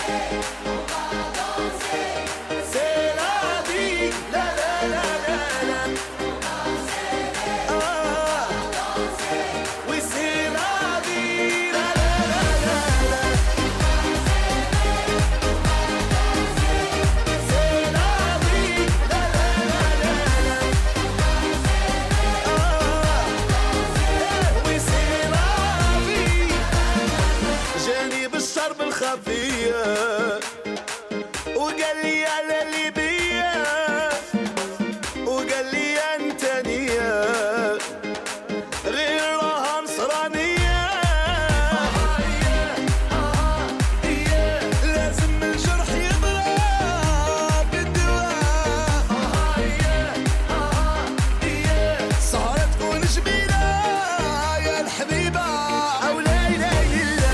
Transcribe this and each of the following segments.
وقال لي على ليبيا وقال لي انت نية غير راها نصرانية لازم الجرح يضرب بالدواء سهرة تكون جميلة يا الحبيبة أو لا إله إلا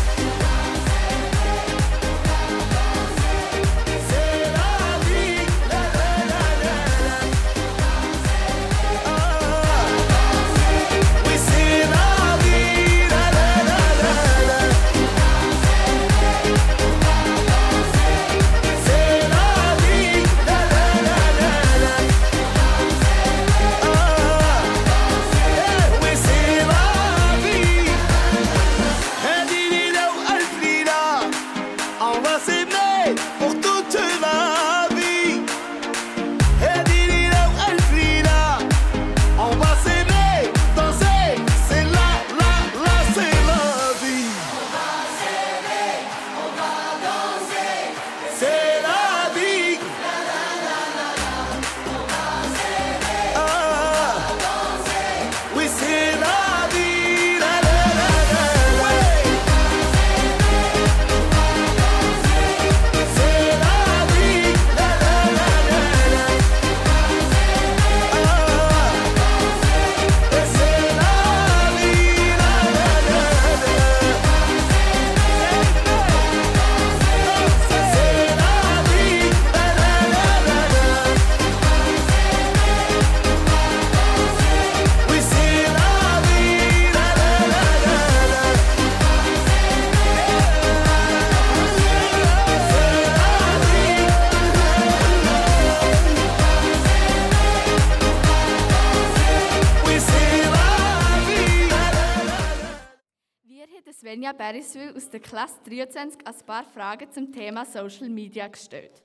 Svenja Beriswil aus der Klasse 23 ein paar Fragen zum Thema Social Media gestellt.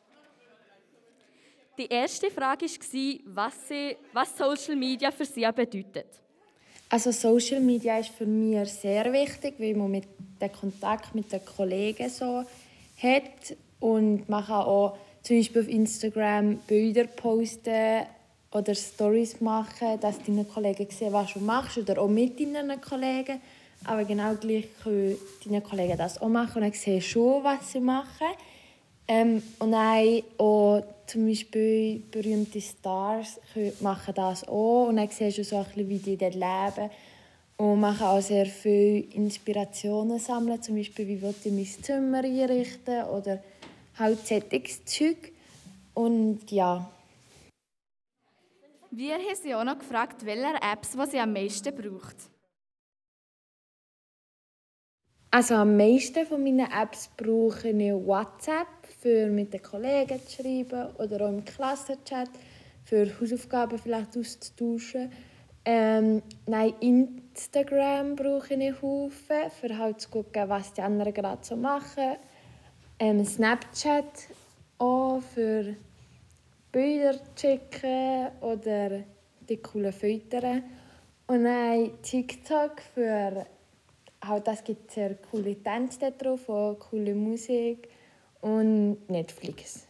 Die erste Frage war, was Social Media für sie bedeutet. Also Social Media ist für mich sehr wichtig, weil man mit den Kontakt mit den Kollegen so hat und man kann auch zum Beispiel auf Instagram Bilder posten oder Stories machen, dass deine Kollegen sehen, was du machst oder auch mit deinen Kollegen. Aber genau gleich können deine Kollegen das auch machen und dann sehen schon, was sie machen. Und dann auch zum Beispiel berühmte Stars machen das auch. Und dann siehst du so ein bisschen, wie die dort leben. Und man kann auch sehr viele Inspirationen sammeln. Zum Beispiel, wie will ich mein Zimmer einrichten oder halt solches Zeug. Und ja. Wir haben sie auch noch gefragt, welche Apps sie am meisten braucht. Also am meisten von meinen Apps brauche ich WhatsApp, für mit den Kollegen zu schreiben oder auch im Klassenchat, für Hausaufgaben vielleicht auszutauschen. Nein, Instagram brauche ich Haufen, für halt zu gucken, was die anderen gerade so machen. Snapchat auch für Bilder zu schicken oder die coolen Filter. Und dann TikTok für halt, es gibt sehr coole Tänze drauf, auch coole Musik und Netflix.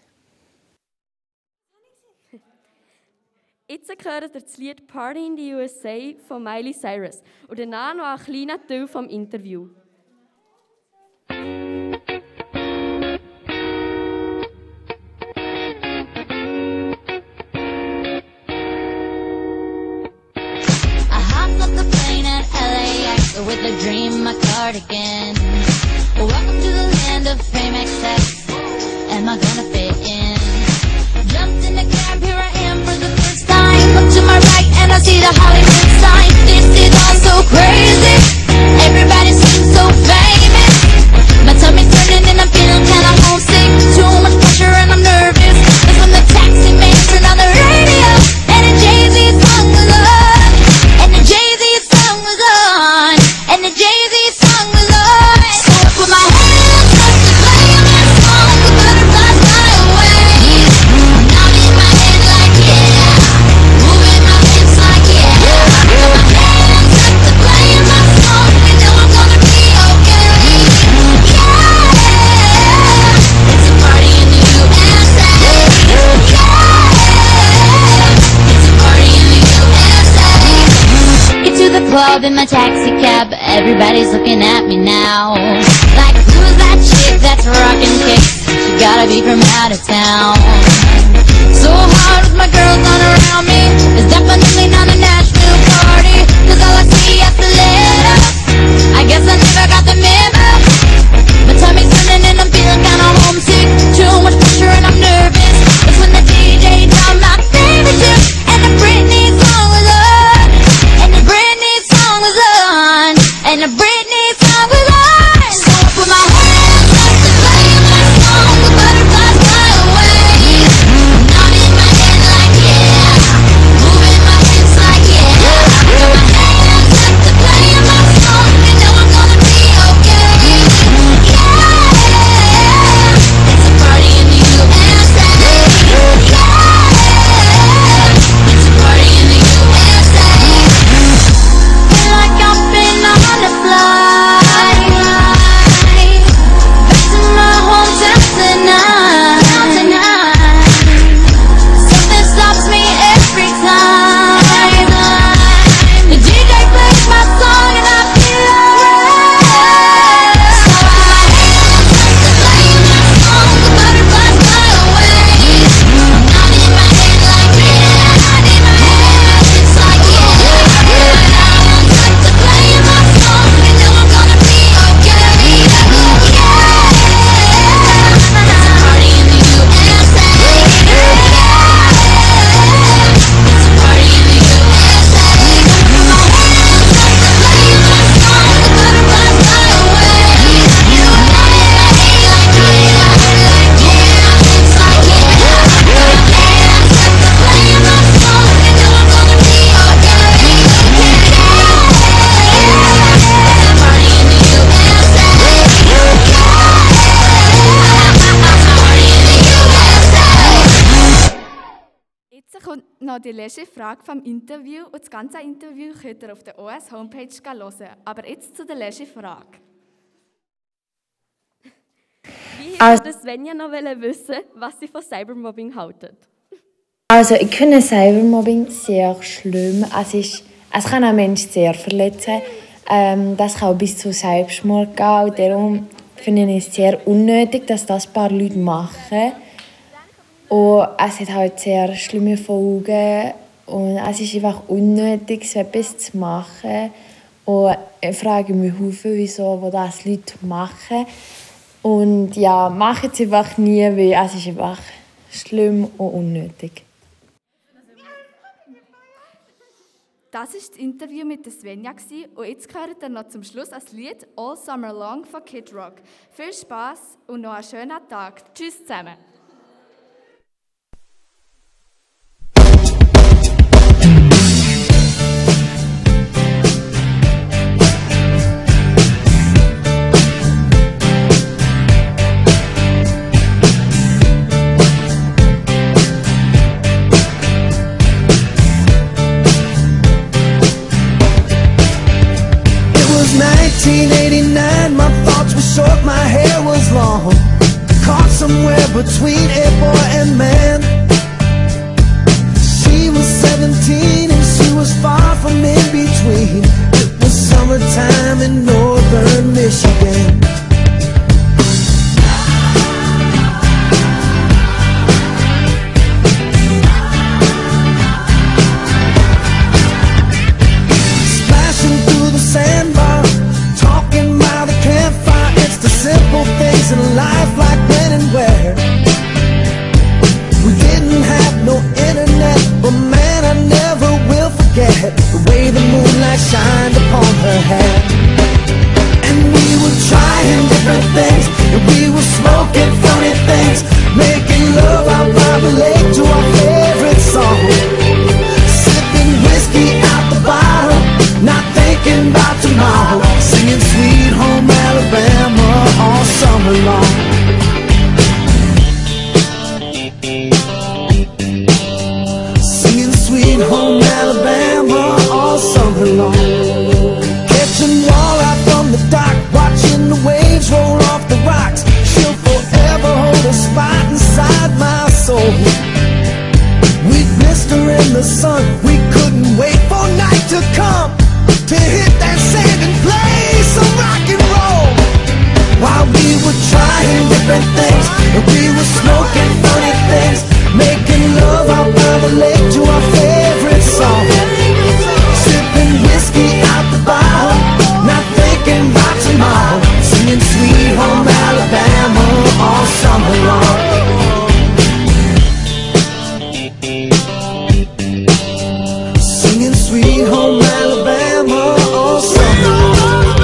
Jetzt hört ihr das Lied «Party in the USA» von Miley Cyrus und danach noch ein kleiner Teil vom Interview. With a dream, my cardigan. Welcome to the land of fame excess. Am I gonna fit in? Jumped in the cab, here I am for the first time. Look to my right and I see the Hollywood sign. This is all so crazy. Everybody seems so famous. My tummy's turning and I'm feeling kind up in my taxi cab, but everybody's looking at me now. Like, who's that chick that's rockin' kicks? She gotta be from out of town. So hard with my girls on around me. It's definitely not a Nashville party, 'cause all I see is the letter. I guess I never got the memo. My tummy's turning and I'm feeling kinda homesick. Too much pressure and I'm nervous. It's when the DJ dropped my favorite tune, and the Britney song was on. And the Britney song was on. And the Britney song was on. So I put my hands up to play my song. The butterflies fly away. Nodding my head like yeah. Moving my hips like yeah. I put my hands up to play my song. You know I'm gonna be okay. Yeah. It's a party in the USA. Yeah. It's a party in the USA. Feel like I've been on a flight back to my hometown tonight. Something stops me every time. The DJ plays my song and I feel alright. So I put my hands up to play my song. The butterflies fly away. I'm nodding my head like yeah. Nodding my head, it's like yeah. I put my hands up to play my song. You know I'm gonna be okay. Yeah. It's a party in the USA. Yeah. It's a party in the USA. I put my hands up to play my song. The butterflies fly away. You know I'm nodding my head like yeah. It's like yeah. I put my hands up to play my song. You know I'm gonna be okay. Jetzt kommt noch die letzte Frage vom Interview und das ganze Interview könnt ihr auf der OS Homepage hören. Aber jetzt zu der letzten Frage. Wie Also- hätte Svenja noch wissen, was sie von Cybermobbing haltet? Also ich finde Cybermobbing sehr schlimm. Es kann einen Menschen sehr verletzen. Das kann auch bis zu Selbstmord gehen. Und darum finde ich es sehr unnötig, dass das ein paar Leute machen. Und es hat halt sehr schlimme Folgen. Und es ist einfach unnötig, so etwas zu machen. Und ich frage mich häufig, wieso das Leute machen. Und ja, machen es einfach nie, weil es ist einfach schlimm und unnötig. Das war das Interview mit der Svenja und jetzt hört ihr noch zum Schluss das Lied «All Summer Long» von Kid Rock. Viel Spass und noch einen schönen Tag. Tschüss zusammen. It was 1989, my thoughts were short, my hair was long. Caught somewhere between a boy and man. She was 17 and she was far from in between. It was summertime in northern Michigan. Splashing through the sandbar, talking by the campfire. It's the simple things in life, like when and where. We didn't have no internet, but man, I never will forget the way the moonlight shined upon her hair. And we were trying different things, and we were smoking funny things, making love out by the lake to our favorite song. Sipping whiskey out the bottle, not thinking about tomorrow, singing Sweet Home Alabama all summer long. Singing Sweet Home Alabama all summer long. Catching walleye from the dock, watching the waves roll off the rocks. She'll forever hold a spot inside my soul. We'd blister in the sun, we couldn't wait for night to come to hit trying different things, and we were smoking funny things, making love out by the lake to our favorite song, sipping whiskey out the bottle, not thinking about tomorrow, singing Sweet Home Alabama all summer long. Singing Sweet Home Alabama all summer long.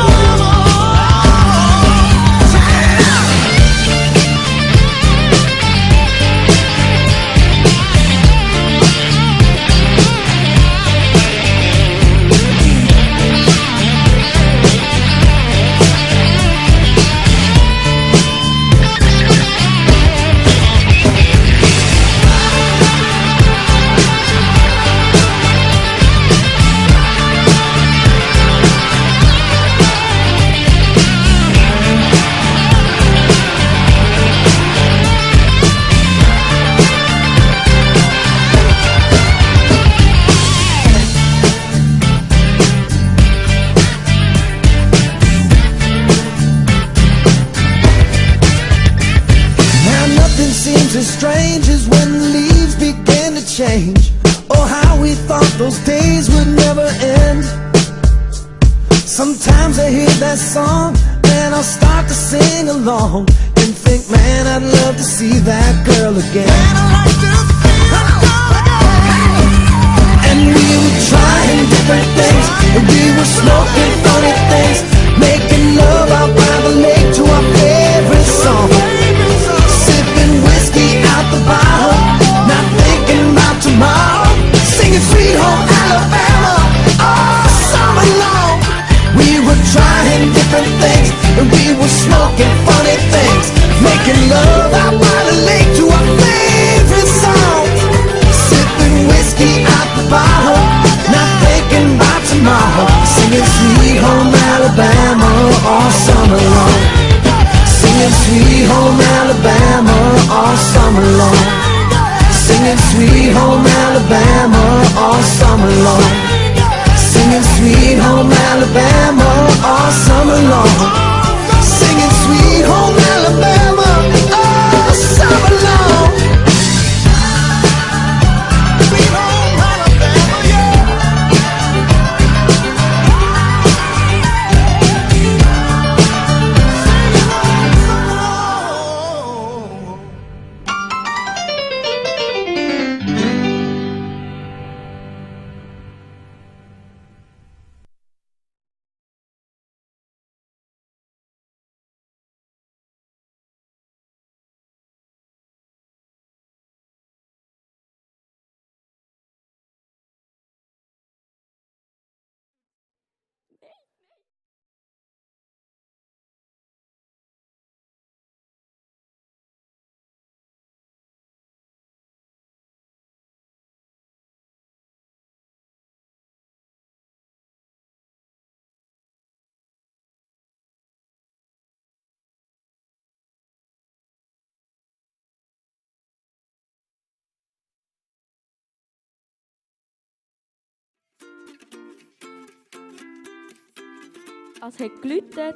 As strange as when the leaves began to change. Oh, how we thought those days would never end. Sometimes I hear that song and I'll start to sing along and think, man, I'd love to see that girl again. Man, I'd like to see that girl again. And we were trying different things, and we were smoking funny things, making love out by the lake to our favorite song, whiskey out the bottle, not thinking about tomorrow, singing Sweet Home Alabama all summer long. We were trying different things, and we were smoking funny things, making love out by the lake to our favorite song, sipping whiskey out the bottle, not thinking about tomorrow, singing Sweet Home Alabama all summer long. Singing Sweet Home Alabama all summer long. Singing Sweet Home Alabama all summer long. Singing Sweet Home Alabama all summer long. Singing Sweet Home Alabama all summer long. Sweet Home Alabama, yeah. Es hat geläutet.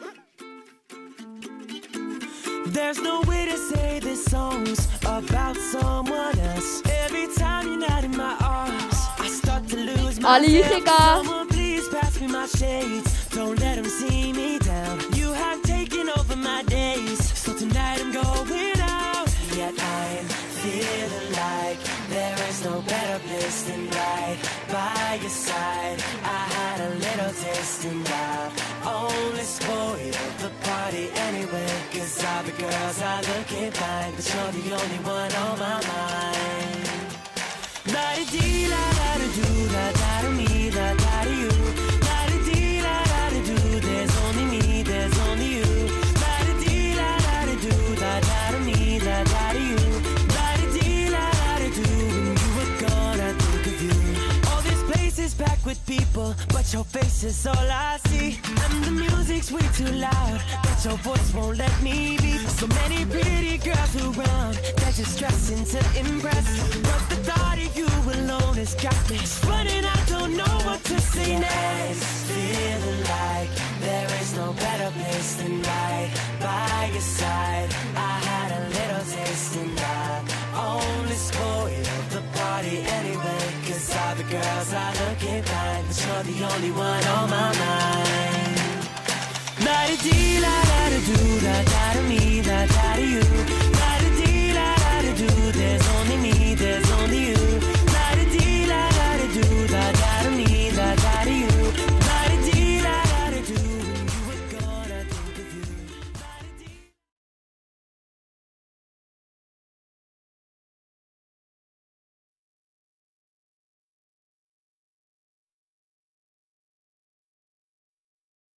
There's no way to say this song's about someone else. Every time you're not in my arms, I start to lose myself. Someone please pass me my shades. Don't let them see me down. You have taken over my days, so tonight I'm going out. Yet I'm feeling like there is no better place than right by your side. I had a little taste and I'll only spoil the party anyway. Cause all the girls are looking fine, but you're the only one on my mind. La-di-dee, la-da-da-doo, la-da-da-me, la-da-da-you. La-di-dee, la-da-da-doo, there's only me, there's only you. La-di-dee, la-da-da-doo, la-da-da-me, la-da-da-you. La-di-dee, la-da-da-doo, when you were gone I think of you. All this place is packed with people, but your face is all I see. And the music's way too loud, but your voice won't let me be. So many pretty girls around, they're just dressing to impress, but the thought letting you alone has got me running. I don't know what to say next. Feeling like there is no better place than right by your side. I had a little taste and I only spoiled the party anyway. Cause all the girls are looking fine, but you're the only one on my mind.